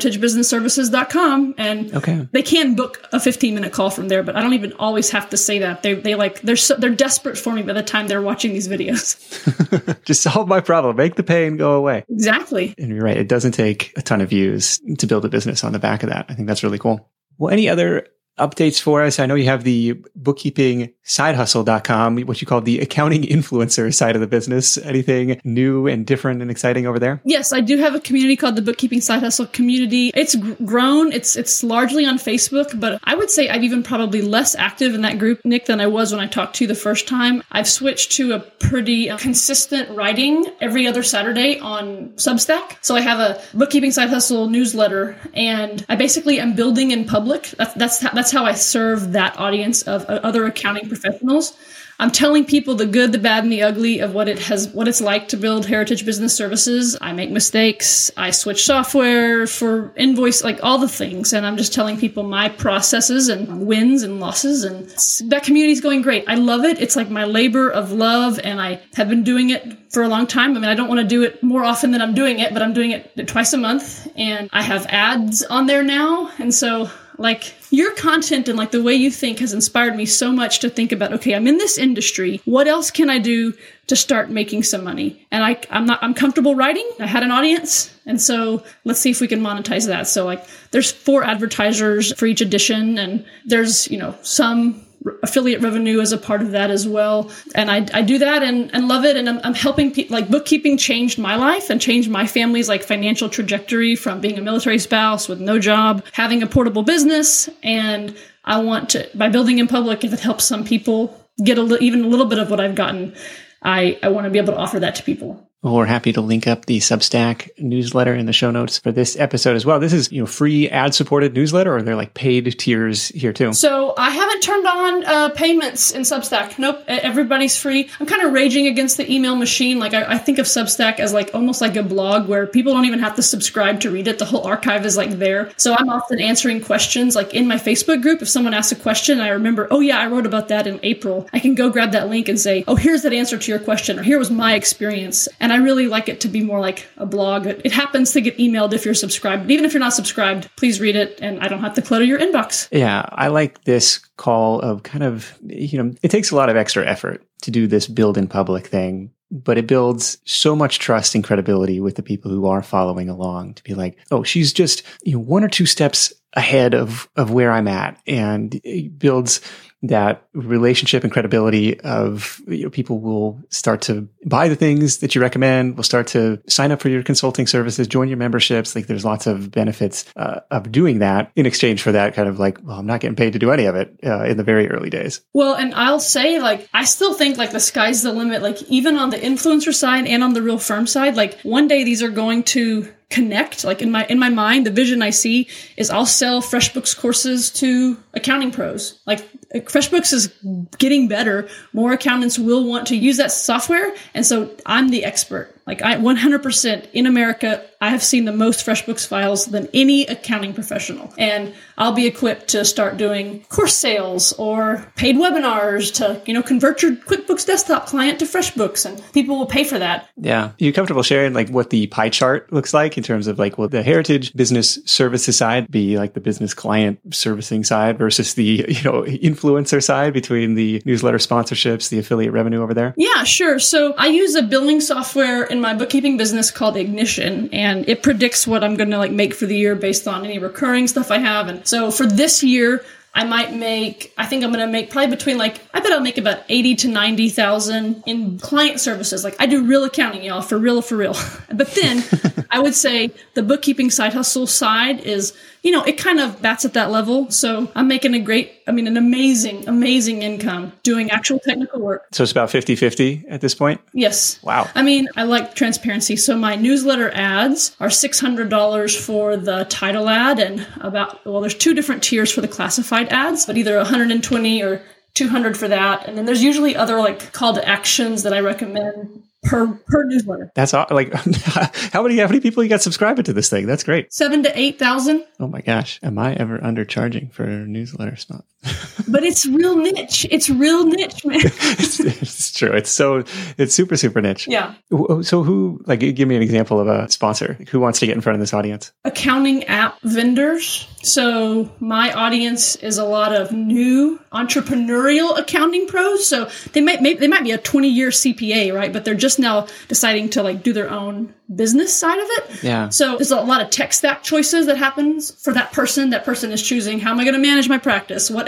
Speaker 3: heritagebusinessservices.com, and they can book a 15-minute call from there, but I don't even always have to say that. They're desperate for me by the time they're watching these videos.
Speaker 1: Just solve my problem, make the pain go away.
Speaker 3: Exactly.
Speaker 1: And you're right, it doesn't take a ton of views to build a business on the back of that. I think that's really cool. Well, any other updates for us? I know you have the bookkeepingsidehustle.com, what you call the accounting influencer side of the business. Anything new and different and exciting over there?
Speaker 3: Yes, I do have a community called the Bookkeeping Side Hustle Community. It's grown. It's largely on Facebook, but I would say I've even probably less active in that group, Nick, than I was when I talked to you the first time. I've switched to a pretty consistent writing every other Saturday on Substack. So I have a Bookkeeping Side Hustle newsletter, and I basically am building in public. That's that's how I serve that audience of other accounting professionals. I'm telling people the good, the bad, and the ugly of what it's like to build Heritage Business Services. I make mistakes. I switch software for invoice, like all the things. And I'm just telling people my processes and wins and losses. And that community is going great. I love it. It's like my labor of love. And I have been doing it for a long time. I mean, I don't want to do it more often than I'm doing it, but I'm doing it twice a month. And I have ads on there now. And so like your content and like the way you think has inspired me so much to think about, okay, I'm in this industry. What else can I do to start making some money? And I'm comfortable writing. I had an audience. And so let's see if we can monetize that. So like there's 4 advertisers for each edition, and there's, some affiliate revenue as a part of that as well. And I do that and love it. And I'm helping people. Like bookkeeping changed my life and changed my family's like financial trajectory from being a military spouse with no job, having a portable business. And I want to, by building in public, if it helps some people get even a little bit of what I've gotten, I want to be able to offer that to people.
Speaker 1: Well, we're happy to link up the Substack newsletter in the show notes for this episode as well. This is, free ad-supported newsletter, or are there like paid tiers here too?
Speaker 3: So I haven't turned on payments in Substack. Nope, everybody's free. I'm kind of raging against the email machine. Like I think of Substack as like almost like a blog where people don't even have to subscribe to read it. The whole archive is like there. So I'm often answering questions like in my Facebook group. If someone asks a question, I remember, oh yeah, I wrote about that in April. I can go grab that link and say, oh, here's that answer to your question, or here was my experience. And I really like it to be more like a blog. It happens to get emailed if you're subscribed. But even if you're not subscribed, please read it, and I don't have to clutter your inbox.
Speaker 1: Yeah, I like this call of kind of, it takes a lot of extra effort to do this build in public thing, but it builds so much trust and credibility with the people who are following along to be like, oh, she's just 1 or 2 steps ahead of where I'm at. And it builds that relationship and credibility of people will start to buy the things that you recommend, will start to sign up for your consulting services, join your memberships. Like there's lots of benefits of doing that in exchange for that kind of like, well, I'm not getting paid to do any of it in the very early days.
Speaker 3: Well, and I'll say like, I still think like the sky's the limit, like even on the influencer side and on the real firm side, like one day these are going to connect. Like in my mind, the vision I see is I'll sell FreshBooks courses to accounting pros. Like FreshBooks is getting better. More accountants will want to use that software. And so I'm the expert. Like I 100% in America, I have seen the most FreshBooks files than any accounting professional. And I'll be equipped to start doing course sales or paid webinars to, convert your QuickBooks Desktop client to FreshBooks, and people will pay for that.
Speaker 1: Yeah. Are you comfortable sharing like what the pie chart looks like in terms of like, will the Heritage Business Services side be like the business client servicing side versus the, influencer side between the newsletter sponsorships, the affiliate revenue over there?
Speaker 3: Yeah, sure. So I use a billing software in my bookkeeping business called Ignition, and it predicts what I'm going to like make for the year based on any recurring stuff I have. And so for this year, I think I'm going to make probably between I bet I'll make about 80 to 90,000 in client services. Like I do real accounting, y'all, for real. But then I would say the bookkeeping side hustle side is, it kind of bats at that level. So I'm making an amazing income doing actual technical work.
Speaker 1: So it's about 50-50 at this point?
Speaker 3: Yes.
Speaker 1: Wow.
Speaker 3: I like transparency. So my newsletter ads are $600 for the title ad, and there's 2 different tiers for the classified ads, but either 120 or 200 for that. And then there's usually other call to actions that I recommend per newsletter.
Speaker 1: That's like how many people you got subscribing to this thing? That's great.
Speaker 3: 7,000 to 8,000.
Speaker 1: Oh my gosh. Am I ever undercharging for a newsletter spot?
Speaker 3: But it's real niche. It's real niche, man.
Speaker 1: It's true. It's super, super niche.
Speaker 3: Yeah.
Speaker 1: So who, give me an example of a sponsor. Who wants to get in front of this audience?
Speaker 3: Accounting app vendors. So my audience is a lot of new entrepreneurial accounting pros. So they might be a 20-year CPA, right? But they're just now deciding to do their own business side of it.
Speaker 1: Yeah.
Speaker 3: So there's a lot of tech stack choices that happens for that person. That person is choosing, how am I going to manage my practice? What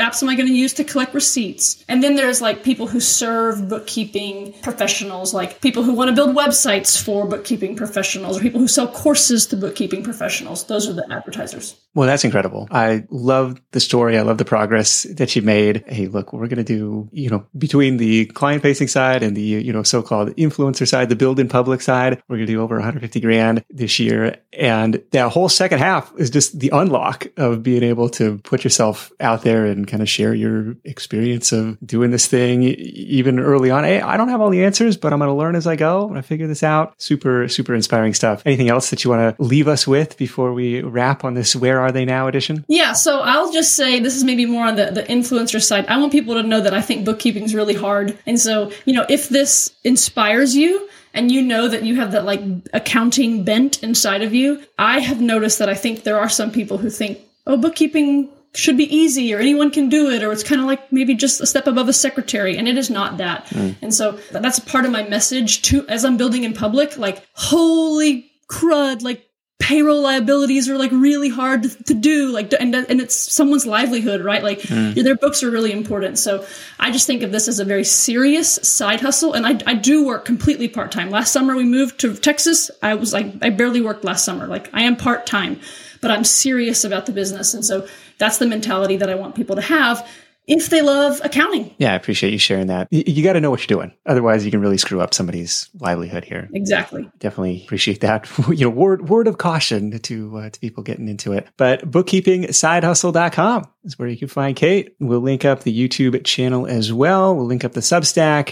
Speaker 3: apps am I going to use to collect receipts? And then there's like people who serve bookkeeping professionals, like people who want to build websites for bookkeeping professionals, or people who sell courses to bookkeeping professionals. Those are the advertisers.
Speaker 1: Well, that's incredible. I love the story. I love the progress that you've made. Hey, look, we're going to do, between the client-facing side and the, so-called influencer side, the build in public side, we're going to do over 150 grand this year. And that whole second half is just the unlock of being able to put yourself out there and kind of share your experience of doing this thing even early on. Hey, I don't have all the answers, but I'm going to learn as I go. I figure this out. Super, super inspiring stuff. Anything else that you want to leave us with before we wrap on this Where Are They Now edition?
Speaker 3: Yeah, so I'll just say this is maybe more on the influencer side. I want people to know that I think bookkeeping is really hard. And so, if this inspires you, and you know that you have that like accounting bent inside of you, I have noticed that I think there are some people who think, oh, bookkeeping should be easy, or anyone can do it, or it's kind of like maybe just a step above a secretary. And it is not that. And so that's part of my message too, as I'm building in public, like, holy crud, like payroll liabilities are like really hard to do, like, and it's someone's livelihood, right? Like their books are really important. So I just think of this as a very serious side hustle. And I do work completely part-time. Last summer we moved to Texas. I barely worked last summer. Like I am part-time, but I'm serious about the business. And so that's the mentality that I want people to have if they love accounting.
Speaker 1: Yeah, I appreciate you sharing that. You got to know what you're doing. Otherwise, you can really screw up somebody's livelihood here.
Speaker 3: Exactly.
Speaker 1: Definitely appreciate that. Word of caution to people getting into it. But bookkeepingsidehustle.com is where you can find Kate. We'll link up the YouTube channel as well. We'll link up the Substack,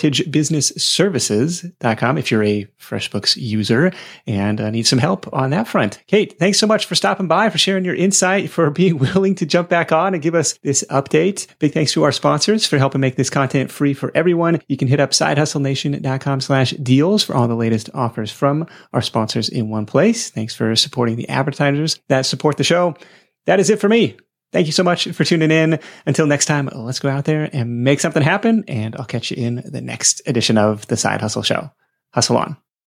Speaker 1: heritagebusinessservices.com if you're a FreshBooks user and need some help on that front. Kate, thanks so much for stopping by, for sharing your insight, for being willing to jump back on and give us this update. Big thanks to our sponsors for helping make this content free for everyone. You can hit up sidehustlenation.com/deals for all the latest offers from our sponsors in one place. Thanks for supporting the advertisers that support the show. That is it for me. Thank you so much for tuning in. Until next time, let's go out there and make something happen. And I'll catch you in the next edition of the Side Hustle Show. Hustle on.